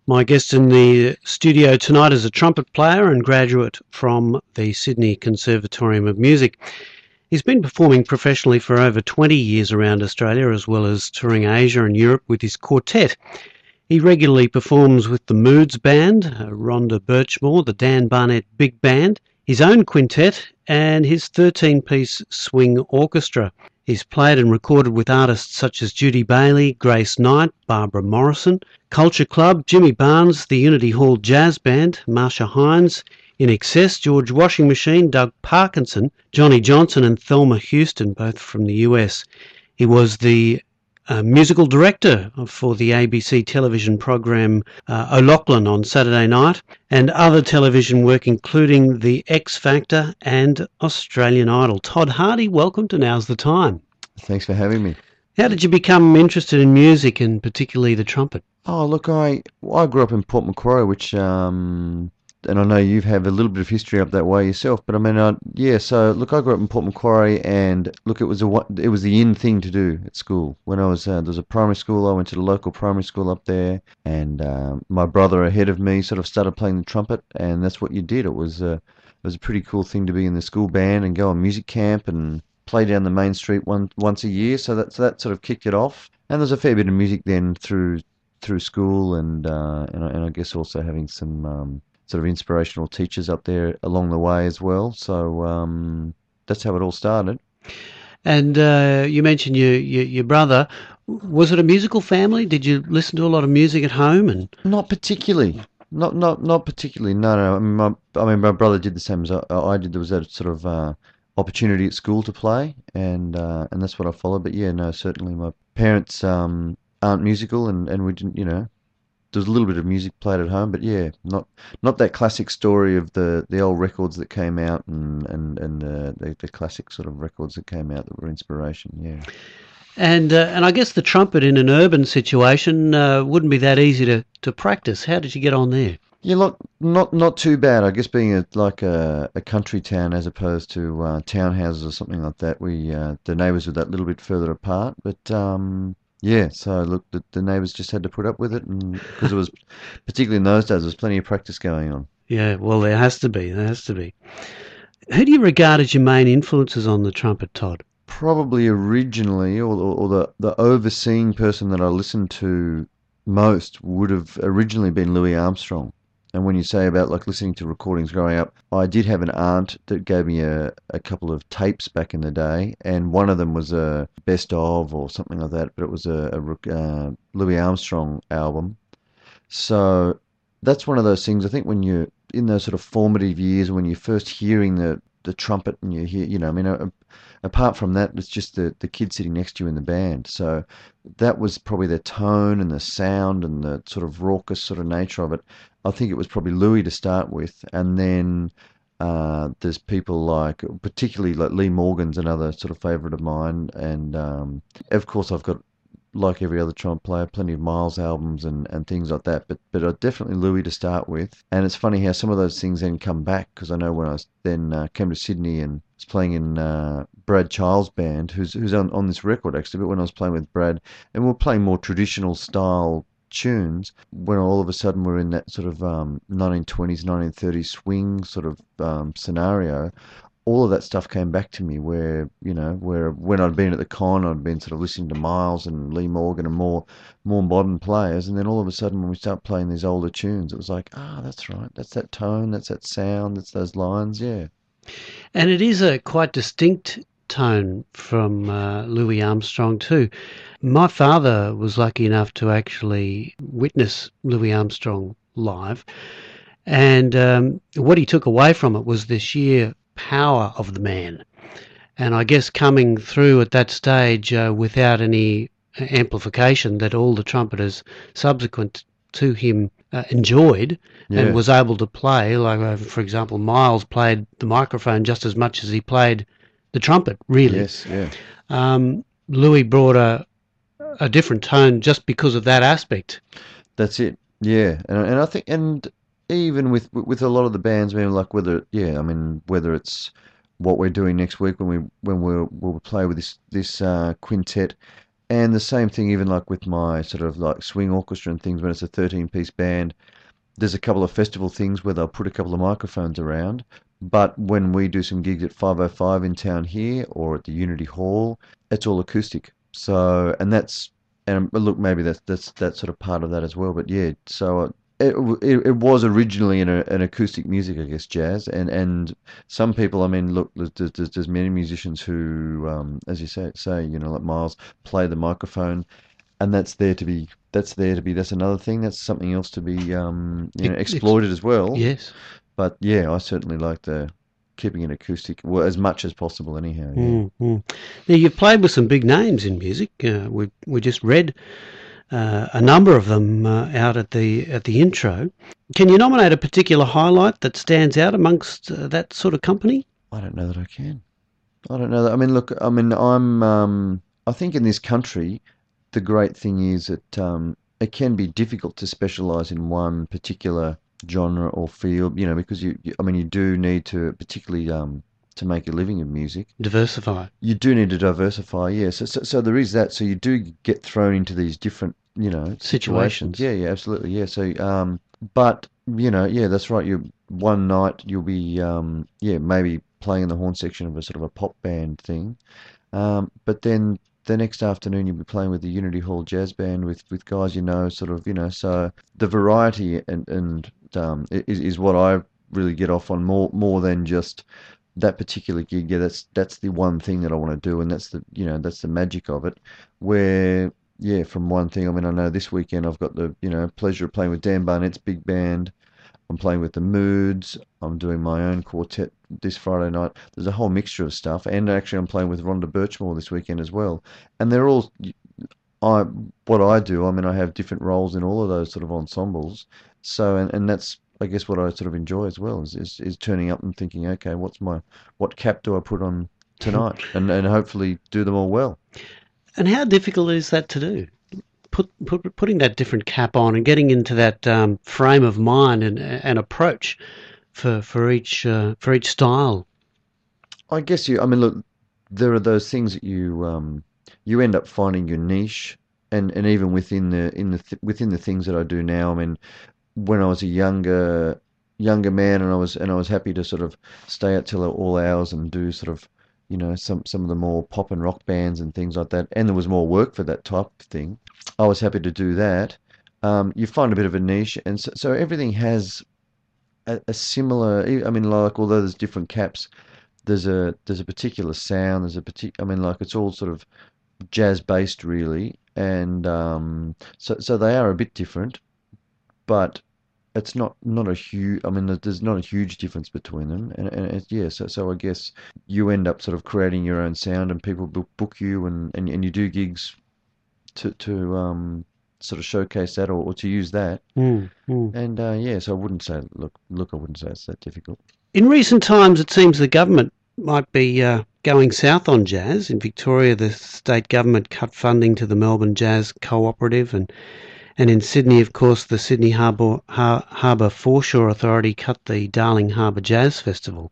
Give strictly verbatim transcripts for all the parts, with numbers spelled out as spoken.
My guest in the studio tonight is a trumpet player and graduate from the Sydney Conservatorium of Music. He's been performing professionally for over twenty years around Australia, as well as touring Asia and Europe with his quartet. He regularly performs with the Moods Band, Rhonda Birchmore, the Dan Barnett Big Band, his own quintet, and his thirteen-piece swing orchestra. He's played and recorded with artists such as Judy Bailey, Grace Knight, Barbara Morrison, Culture Club, Jimmy Barnes, the Unity Hall Jazz Band, Marsha Hines, In Excess, George Washing Machine, Doug Parkinson, Johnny Johnson and Thelma Houston, both from the U S. He was the uh, musical director for the A B C television program uh, O'Loughlin on Saturday night, and other television work including The X Factor and Australian Idol. Todd Hardy, welcome to Now's the Time. Thanks for having me. How did you become interested in music and particularly the trumpet? Oh, look, I I grew up in Port Macquarie, which, um, and I know you have a little bit of history up that way yourself, but I mean, I, yeah, so look, I grew up in Port Macquarie, and look, it was a it was the in thing to do at school. When I was, uh, there was a primary school, I went to the local primary school up there, and um, my brother ahead of me sort of started playing the trumpet, and that's what you did. It was, uh, it was a pretty cool thing to be in the school band and go on music camp and play down the main street one once a year, so that, so that sort of kicked it off. And there's a fair bit of music then through through school, and uh, and, I, and I guess also having some um, sort of inspirational teachers up there along the way as well. So um, that's how it all started. And uh, you mentioned your, your your brother. Was it a musical family? Did you listen to a lot of music at home? And not particularly. Not not not particularly. No, no. I mean, my, I mean, my brother did the same as I, I did. There was that sort of uh, opportunity at school to play, and uh, and that's what I followed. But yeah, no, certainly my parents um, aren't musical, and, and we didn't, you know, there's a little bit of music played at home, but yeah, not not that classic story of the, the old records that came out and and and the, the the classic sort of records that came out that were inspiration. Yeah. and uh, and I guess the trumpet in an urban situation uh, wouldn't be that easy to, to practice. How did you get on there? Yeah, look, not not too bad. I guess being a, like a, a country town as opposed to uh, townhouses or something like that, we uh, the neighbours were that little bit further apart. But um, yeah, so look, the, the neighbours just had to put up with it, and because it was particularly in those days, there was plenty of practice going on. Yeah, well, there has to be. There has to be. Who do you regard as your main influences on the trumpet, Todd? Probably originally, or, or, or the the overseeing person that I listened to most would have originally been Louis Armstrong. And when you say about like listening to recordings growing up, I did have an aunt that gave me a, a couple of tapes back in the day, and one of them was a best of or something like that, but it was a, a uh, Louis Armstrong album. So that's one of those things. I think when you're in those sort of formative years, when you're first hearing the, the trumpet and you hear, you know, I mean, uh, apart from that, it's just the, the kid sitting next to you in the band. So that was probably the tone and the sound and the sort of raucous sort of nature of it. I think it was probably Louis to start with, and then uh, there's people like, particularly like Lee Morgan's another sort of favourite of mine, and um, of course I've got, like every other trumpet player, plenty of Miles albums and, and things like that, but but uh, definitely Louis to start with. And it's funny how some of those things then come back, because I know when I was then uh, came to Sydney and was playing in uh, Brad Child's band, who's who's on, on this record actually, but when I was playing with Brad, and we we're playing more traditional style tunes, when all of a sudden we're in that sort of um, nineteen twenties, nineteen thirties swing sort of um, scenario, all of that stuff came back to me where, you know, where when I'd been at the con, I'd been sort of listening to Miles and Lee Morgan and more more modern players, and then all of a sudden when we start playing these older tunes, it was like, ah, oh, that's right, that's that tone, that's that sound, that's those lines, yeah. And it is a quite distinct tone from uh, Louis Armstrong too. My father was lucky enough to actually witness Louis Armstrong live, and um, what he took away from it was the sheer power of the man. And I guess coming through at that stage uh, without any amplification that all the trumpeters subsequent to him uh, enjoyed, yeah, and was able to play, like uh, for example Miles played the microphone just as much as he played the trumpet, really. Yes, yeah. Um, Louis brought a a different tone just because of that aspect. That's it, yeah. And and I think, and even with with a lot of the bands, I mean, like whether, yeah, I mean, whether it's what we're doing next week when we when we'll we'll play with this this uh, quintet, And the same thing, even like with my sort of like swing orchestra and things, when it's a thirteen piece band, there's a couple of festival things where they'll put a couple of microphones around. But when we do some gigs at five oh five in town here or at the Unity Hall, it's all acoustic. So, and that's, and look, maybe that's that's that's sort of part of that as well. But yeah, so uh, it it, it was originally an an acoustic music, I guess, jazz, and and some people, I mean, look, there's there's, there's many musicians who, um, as you say, say, you know, like Miles, play the microphone, and that's there to be that's there to be that's another thing, that's something else to be um you know Ex- ex- exploited as well. yes. But yeah, I certainly like the keeping it acoustic, well, as much as possible anyhow. Yeah. Mm, mm. Now you've played with some big names in music. Uh, we we just read uh, a number of them uh, out at the at the intro. Can you nominate a particular highlight that stands out amongst uh, that sort of company? I don't know that I can. I don't know that. I mean, look, I mean, I'm um I think in this country the great thing is that um it can be difficult to specialize in one particular genre or field, you know, because you, you I mean, you do need to, particularly um to make a living in music. Diversify You do need to diversify, yes. So, so, so there is that. So you do get thrown into these different, you know, situations. situations. Yeah, yeah, absolutely. Yeah. So, um, but you know, yeah, that's right. You one night you'll be, um, yeah, maybe playing in the horn section of a sort of a pop band thing, um, but then the next afternoon you'll be playing with the Unity Hall Jazz Band with with guys you know, sort of, you know. So the variety and and um, is is what I really get off on, more more than just that particular gig. Yeah, that's that's the one thing that I want to do, and that's the, you know, that's the magic of it. Where yeah, from one thing, I mean, I know this weekend I've got the, you know, pleasure of playing with Dan Barnett's big band. I'm playing with the Moods. I'm doing my own quartet this Friday night. There's a whole mixture of stuff, and actually I'm playing with Rhonda Birchmore this weekend as well. And they're all I what I do. I mean, I have different roles in all of those sort of ensembles. So, and, and that's, I guess, what I sort of enjoy as well, is, is is turning up and thinking, okay, what's my what cap do I put on tonight, and and hopefully do them all well. And how difficult is that to do? Put, put putting that different cap on and getting into that um, frame of mind and and approach for for each uh, for each style. I guess you. I mean, look, there are those things that you um you end up finding your niche, and and even within the in the th within the things that I do now. I mean, when I was a younger younger man, and I was and I was happy to sort of stay out till all hours and do sort of, you know, some some of the more pop and rock bands and things like that, and there was more work for that type of thing. I was happy to do that. Um, you find a bit of a niche, and so, so everything has a, a similar. I mean, like, although there's different caps, there's a there's a particular sound. There's a particular. I mean, like, it's all sort of jazz based, really, and um, so so they are a bit different, but it's not not a huge. I mean, there's not a huge difference between them, and, and it, yeah. So so I guess you end up sort of creating your own sound, and people book, book you, and, and and you do gigs to to um sort of showcase that, or, or to use that. Mm, mm. And uh, yeah, so I wouldn't say look look I wouldn't say it's that difficult. In recent times, it seems the government might be uh, going south on jazz. In Victoria, the state government cut funding to the Melbourne Jazz Cooperative, and and in Sydney, of course, the Sydney Harbour Har- Harbour Foreshore Authority cut the Darling Harbour Jazz Festival.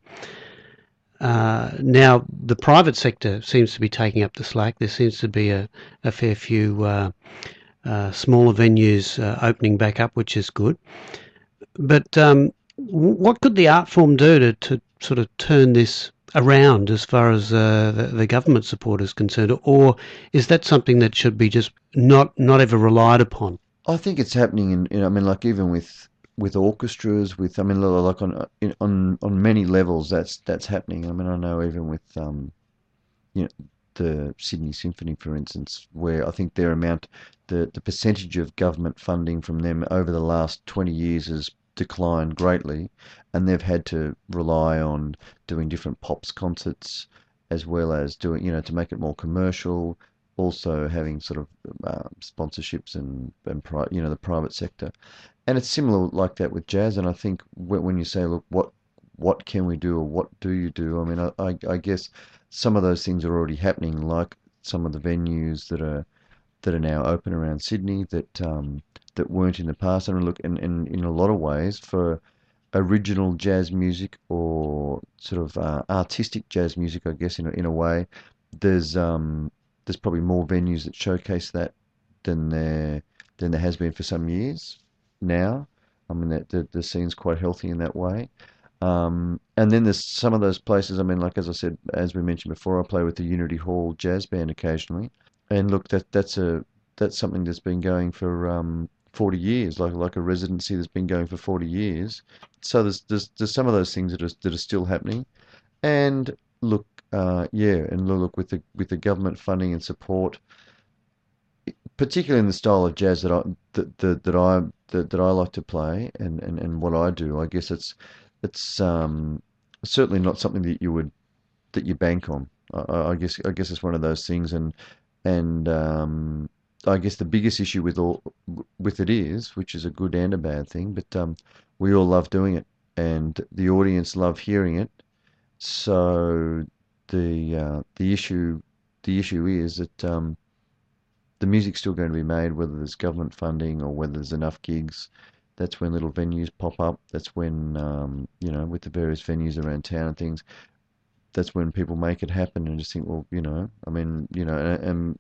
Uh, now, the private sector seems to be taking up the slack. There seems to be a, a fair few uh, uh, smaller venues uh, opening back up, which is good. But um, what could the art form do to, to sort of turn this around as far as uh, the, the government support is concerned? Or is that something that should be just not, not ever relied upon? I think it's happening in, in I mean, like, even with with orchestras, with, I mean, like, on in, on on many levels, that's that's happening. I mean, I know even with um you know, the Sydney Symphony, for instance, where I think their amount, the the percentage of government funding from them over the last twenty years has declined greatly, and they've had to rely on doing different pops concerts, as well as doing, you know, to make it more commercial, also having sort of uh, sponsorships and and pri you know, the private sector. And it's similar like that with jazz. And I think when when you say, look, what what can we do, or what do you do? I mean, I, I, I guess some of those things are already happening, like some of the venues that are that are now open around Sydney that um, that weren't in the past. And look, and, and in a lot of ways, for original jazz music, or sort of uh, artistic jazz music, I guess, in a, in a way, there's um, there's probably more venues that showcase that than there than there has been for some years now. I mean, that the, the scene's quite healthy in that way. Um, and then there's some of those places. I mean, like as I said, as we mentioned before, I play with the Unity Hall Jazz Band occasionally, and look, that that's a that's something that's been going for um, forty years, like like a residency that's been going for forty years. So there's there's, there's some of those things that are that are still happening. And look, uh, yeah, and look with the with the government funding and support, particularly in the style of jazz that I that that, that I that, that I like to play, and, and, and what I do. I guess it's it's um, certainly not something that you would that you bank on. I, I guess I guess it's one of those things, and and um, I guess the biggest issue with all with it is, which is a good and a bad thing, but um, we all love doing it, and the audience love hearing it. So the uh, the issue the issue is that um, the music's still going to be made, whether there's government funding or whether there's enough gigs. That's when little venues pop up. That's when um, you know, with the various venues around town and things. That's when people make it happen and just think, well, you know, I mean, you know, and, and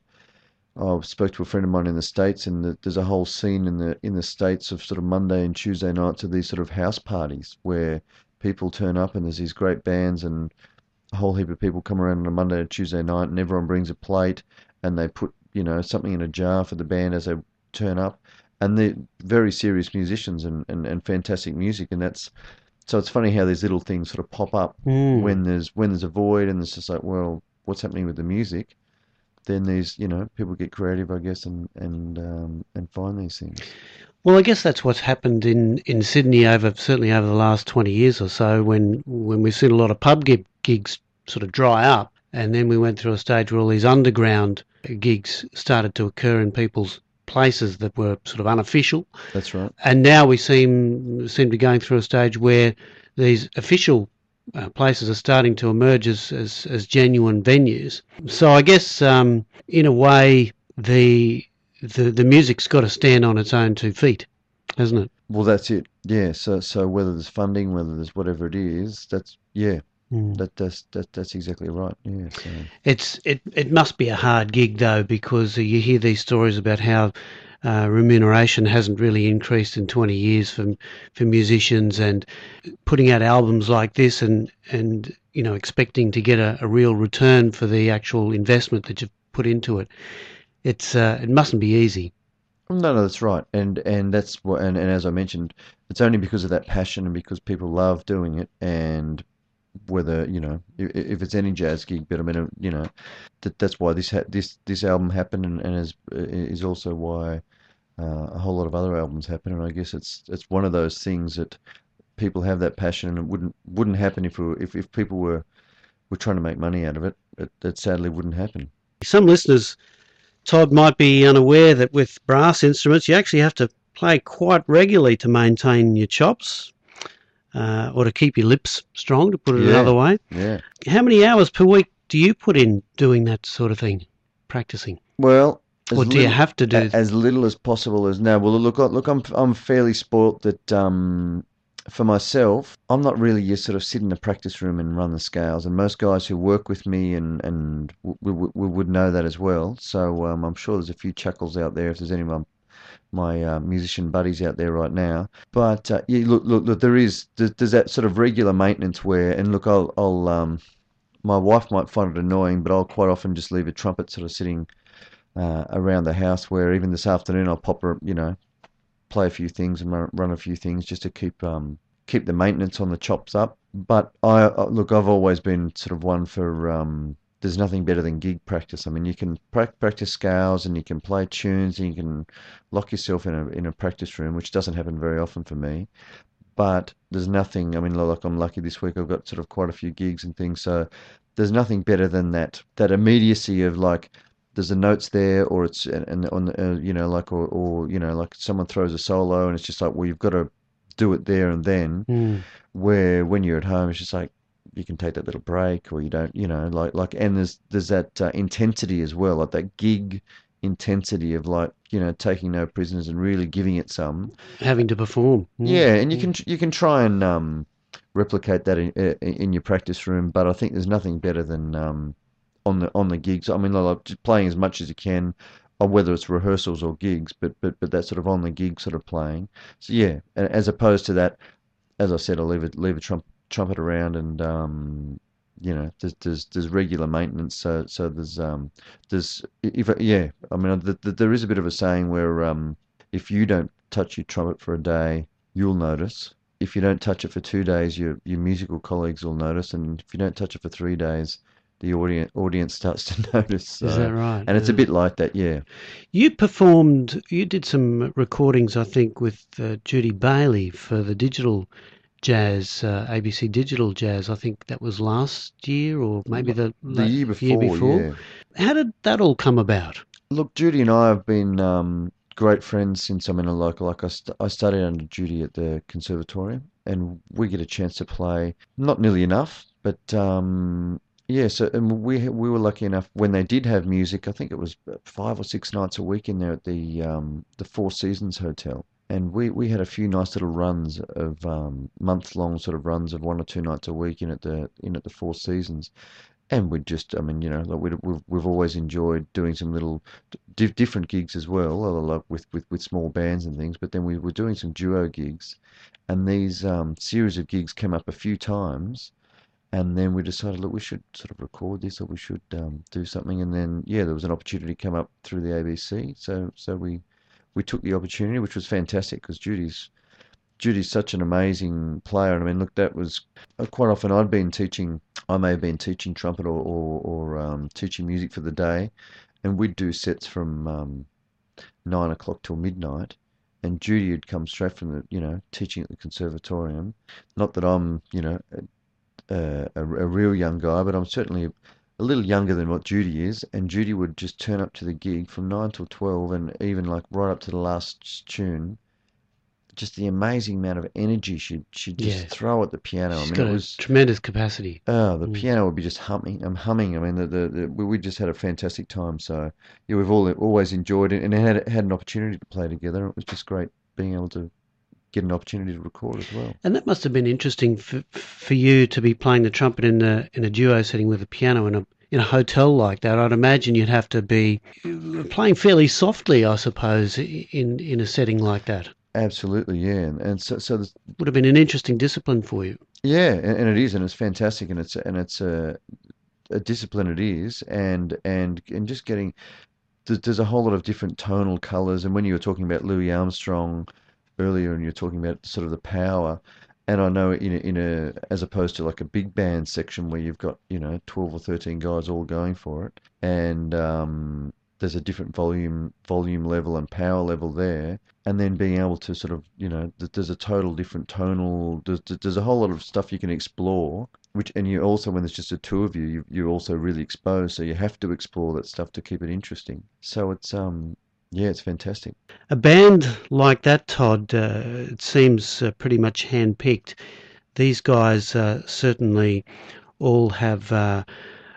I spoke to a friend of mine in the States, and the, there's a whole scene in the in the States of sort of Monday and Tuesday nights of these sort of house parties where people turn up and there's these great bands and a whole heap of people come around on a Monday or Tuesday night, and everyone brings a plate and they put, you know, something in a jar for the band as they turn up, and they're very serious musicians and, and, and fantastic music, and that's so it's funny how these little things sort of pop up Mm. when there's when there's a void, and it's just like, well, what's happening with the music? Then these, you know, people get creative, I guess, and and um, and find these things. Well, I guess that's what's happened in, in Sydney over certainly over the last twenty years or so, when when we've seen a lot of pub gig, gigs sort of dry up, and then we went through a stage where all these underground gigs started to occur in people's places that were sort of unofficial. That's right. And now we seem seem to be going through a stage where these official uh, places are starting to emerge as, as, as genuine venues. So I guess um, in a way the the the music's got to stand on its own two feet, hasn't it? Well, that's it. Yeah. So so whether there's funding, whether there's whatever it is, that's yeah. Mm. That that's that, that's exactly right. Yeah. So. It's it it must be a hard gig though, because you hear these stories about how uh, remuneration hasn't really increased in twenty years for for musicians, and putting out albums like this and and you know expecting to get a, a real return for the actual investment that you've put into it. It's uh, it mustn't be easy. No, no, that's right, and and that's what, and, and as I mentioned, it's only because of that passion and because people love doing it, and whether you know if, if it's any jazz gig, but I mean, you know, that that's why this ha- this this album happened, and, and is is also why uh, a whole lot of other albums happen, and I guess it's it's one of those things that people have that passion, and it wouldn't wouldn't happen if we were, if if people were were trying to make money out of it. It, it sadly wouldn't happen. Some listeners, Todd, might be unaware that with brass instruments you actually have to play quite regularly to maintain your chops. Uh, or to keep your lips strong, to put it Yeah. another way. Yeah. How many hours per week do you put in doing that sort of thing, practicing? Well, as Or do you little, have to do? a- as little as possible as now. Well, look, look, I'm I'm fairly spoilt that um, for myself, I'm not really you sort of sit in the practice room and run the scales. And most guys who work with me and and we, we, we would know that as well. So um, I'm sure there's a few chuckles out there if there's anyone. My uh, musician buddies out there right now, but uh, yeah, look, look, look, there is there's, there's that sort of regular maintenance where, and look, I'll, I'll, um, my wife might find it annoying, but I'll quite often just leave a trumpet sort of sitting uh, around the house. Where even this afternoon, I'll pop her, you know, play a few things and run, run a few things just to keep um keep the maintenance on the chops up. But I uh, look, I've always been sort of one for um. There's nothing better than gig practice. I mean, you can pra- practice scales and you can play tunes and you can lock yourself in a in a practice room, which doesn't happen very often for me. But there's nothing. I mean, like I'm lucky this week. I've got sort of quite a few gigs and things. So there's nothing better than that that immediacy of like there's the notes there, or it's and, and on the, uh, you know like or or you know like someone throws a solo and it's just like, well, you've got to do it there and then. Mm. Where when you're at home, it's just like you can take that little break, or you don't, you know, like like. And there's there's that uh, intensity as well, like that gig intensity of like you know taking no prisoners and really giving it some. Having to perform. Mm. Yeah, and you can you can try and um, replicate that in in your practice room, but I think there's nothing better than um, on the on the gigs. I mean, like just playing as much as you can, or whether it's rehearsals or gigs, but but but that sort of on the gig sort of playing. So yeah, as opposed to that, as I said, I'll leave it leave a trump, trumpet around and um, you know, there's there's there's regular maintenance. So so there's um there's if yeah, I mean the, the, there is a bit of a saying where um if you don't touch your trumpet for a day, you'll notice. If you don't touch it for two days, your your musical colleagues will notice, and if you don't touch it for three days, the audience audience starts to notice. Is So, that right? and it's a Yeah. bit like that, yeah. You performed, you did some recordings, I think, with uh, Judy Bailey for the digital jazz, uh, A B C Digital Jazz. I think that was last year or maybe L- the The la- year year before, before. yeah. How did that all come about? Look, Judy and I have been um, great friends since I'm in a local. Like I, st I studied under Judy at the conservatorium, and we get a chance to play. Not nearly enough, but um, yeah. So and we we were lucky enough when they did have music. I think it was five or six nights a week in there at the um, the Four Seasons Hotel. And we, we had a few nice little runs of um, month long sort of runs of one or two nights a week in at the in at the Four Seasons. And we just, I mean, you know, like we we've we've always enjoyed doing some little di different gigs as well, uh, like with, with with small bands and things. But then we were doing some duo gigs, and these um, series of gigs came up a few times, and then we decided, look, we should sort of record this, or we should um, do something. And then, yeah, there was an opportunity come up through the A B C, so so we we took the opportunity, which was fantastic because Judy's Judy's such an amazing player. And I mean, look, that was uh, quite often I'd been teaching, I may have been teaching trumpet or, or, or um, teaching music for the day, and we'd do sets from um, nine o'clock till midnight. And Judy had come straight from the, you know, teaching at the conservatorium. Not that I'm, you know, a, a, a real young guy, but I'm certainly a, a little younger than what Judy is. And Judy would just turn up to the gig from nine till twelve, and even like right up to the last tune, just the amazing amount of energy she'd she'd just Yes, throw at the piano. I she's mean, got it a was tremendous capacity. oh, the Mm. piano would be just humming. I'm humming. I mean, the, the, the we we just had a fantastic time. So yeah, we've all always enjoyed it and had had an opportunity to play together. It was just great being able to get an opportunity to record as well. And that must have been interesting for for you to be playing the trumpet in a in a duo setting with a piano in a in a hotel like that. I'd imagine you'd have to be uh, playing fairly softly, I suppose, in in a setting like that. Absolutely, yeah, and, and so so there's, Would have been an interesting discipline for you. yeah, and, and it is, and it's fantastic, and it's and it's a, a discipline it is, and and and just getting there's, there's a whole lot of different tonal colors. And when you were talking about Louis Armstrong earlier, and you're talking about sort of the power, and I know in a, in a as opposed to like a big band section where you've got you know twelve or thirteen guys all going for it, and um, there's a different volume volume level and power level there, and then being able to sort of you know th- there's a total different tonal there's, there's a whole lot of stuff you can explore. Which and you also when there's just the two of you, you you're also really exposed, so you have to explore that stuff to keep it interesting. So it's um yeah, it's fantastic. A band like that, Todd, uh, it seems uh, pretty much handpicked. These guys uh, certainly all have uh,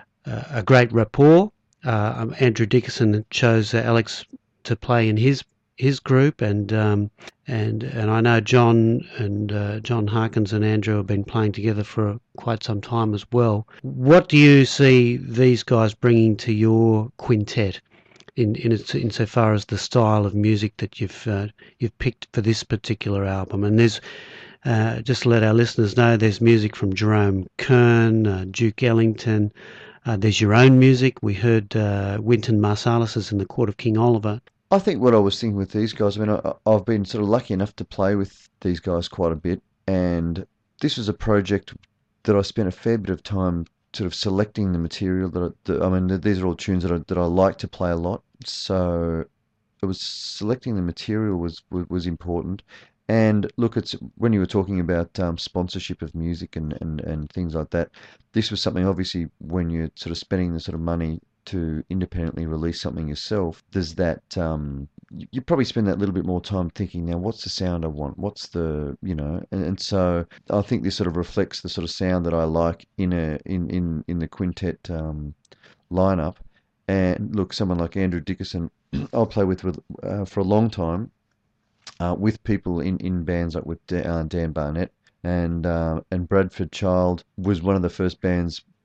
a great rapport. Uh, um, Andrew Dickerson chose uh, Alex to play in his his group, and um, and and I know John and uh, John Harkins and Andrew have been playing together for quite some time as well. What do you see these guys bringing to your quintet in in insofar as the style of music that you've uh, you've picked for this particular album? And there's uh, just to let our listeners know, there's music from Jerome Kern, uh, Duke Ellington. Uh, there's your own music. We heard uh, Wynton Marsalis in the Court of King Oliver. I think what I was thinking with these guys, I mean, I, I've been sort of lucky enough to play with these guys quite a bit, and this was a project that I spent a fair bit of time sort of selecting the material that I, that, I mean, these are all tunes that I, that I like to play a lot. So it was selecting the material was was, was important. And look, it's when you were talking about um, sponsorship of music and, and, and things like that, this was something obviously when you're sort of spending the sort of money to independently release something yourself, there's that um, you, you probably spend that little bit more time thinking, now what's the sound I want? What's the, you know, and, and so I think this sort of reflects the sort of sound that I like in a in, in, in the quintet um, lineup. And look, someone like Andrew Dickerson, I'll play with, with uh, for a long time uh, with people in, in bands like with Dan, uh, Dan Barnett and uh, and Bradford Child was one of the first bands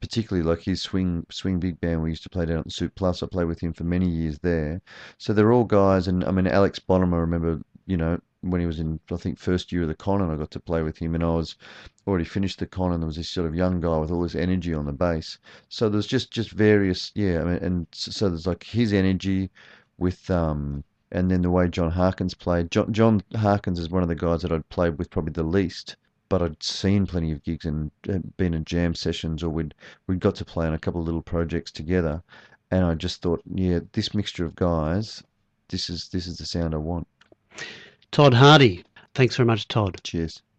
particularly like his swing swing big band we used to play down at the Soup Plus. I played with him for many years there. So they're all guys, and I mean Alex Bonham. I remember, you know, when he was in I think first year of the con, and I got to play with him, and I was already finished the con, and there was this sort of young guy with all this energy on the bass. So there's just just various, yeah. I mean, and so there's like his energy with um. And then the way John Harkins played. John, John Harkins is one of the guys that I'd played with probably the least, but I'd seen plenty of gigs and uh, been in jam sessions, or we'd we'd got to play on a couple of little projects together, and I just thought, yeah, this mixture of guys, this is this is the sound I want. Todd Hardy. Thanks very much, Todd. Cheers.